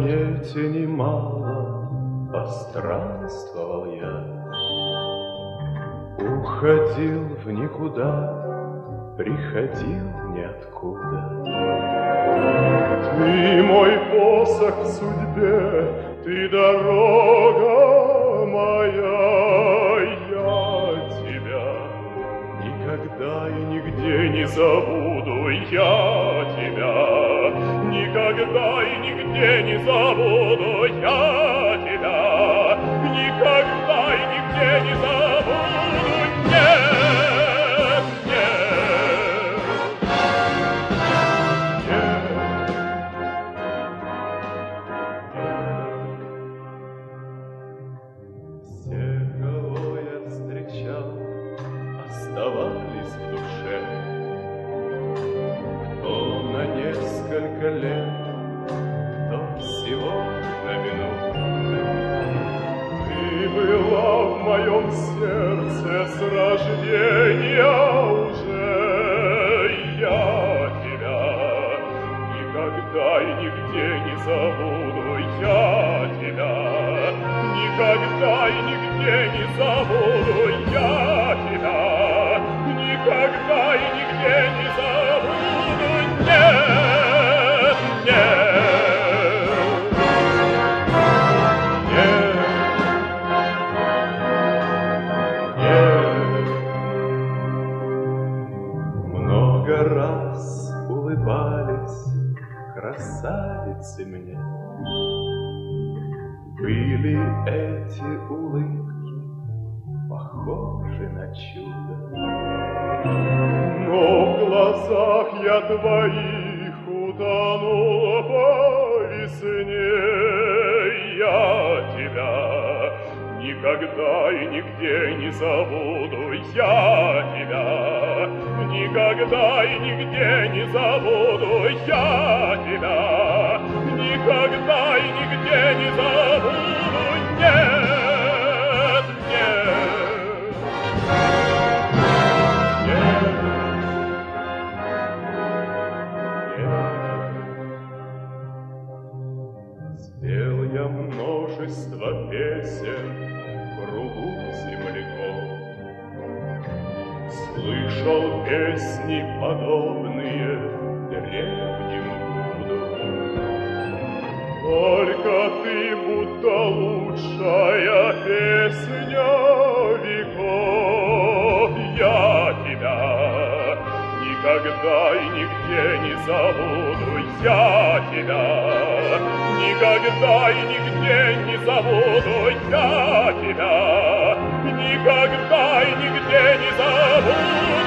планете немало постранствовал я, уходил в никуда, приходил ниоткуда. Ты мой посох в судьбе, ты дорога моя, я тебя никогда и нигде не забуду, я тебя никогда и нигде не забуду, я тебя никогда и нигде не забуду, нет, нет, нет. Все, кого я встречал, оставались в душе, кто на несколько лет, кто всего на минуту. Ты была в моем сердце с рождения уже, я тебя никогда и нигде не забуду, я тебя никогда и нигде не забуду, я тебя никогда и нигде не забуду, нет, нет. Много раз улыбались красавицы мне, были эти улыбки похожи на чудо, но в глазах я твоих утонул по весне, я тебя никогда и нигде не забуду, я тебя никогда и нигде не забуду, я тебя никогда и нигде не забуду, нет, нет, нет, нет. Спел я множество песен в кругу земляков, слышал песни, подобные древним гуду. Только ты будто лучшая песня веков, я тебя никогда и нигде не забуду, я тебя никогда и нигде не забуду, я тебя никогда и нигде не забуду.